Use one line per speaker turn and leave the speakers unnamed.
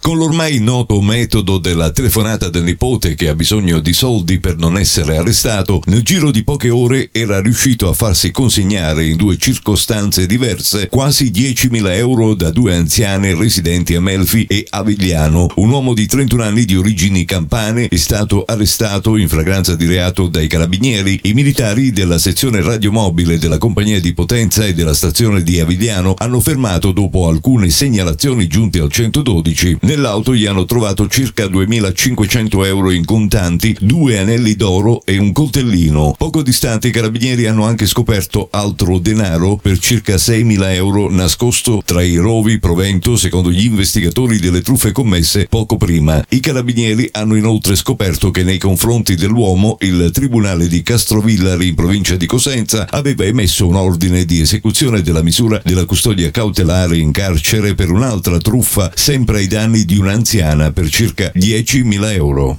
Con l'ormai noto metodo della telefonata del nipote che ha bisogno di soldi per non essere arrestato, nel giro di poche ore era riuscito a farsi consegnare in due circostanze diverse quasi 10.000 euro da due anziane residenti a Melfi e Avigliano. Un uomo di 31 anni di origini campane è stato arrestato in flagranza di reato dai carabinieri. I militari della sezione radiomobile della compagnia di Potenza e della stazione di Avigliano hanno fermato dopo alcune segnalazioni giunte al 112. Nell'auto gli hanno trovato circa 2.500 euro in contanti, 2 anelli d'oro e un coltellino. Poco distante i carabinieri hanno anche scoperto altro denaro per circa 6.000 euro nascosto tra i rovi provento, secondo gli investigatori, delle truffe commesse poco prima. I carabinieri hanno inoltre scoperto che nei confronti dell'uomo il tribunale di Castrovillari in provincia di Cosenza aveva emesso un ordine di esecuzione della misura della custodia cautelare in carcere per un'altra truffa sempre ai danni di un'anziana per circa 10.000 euro.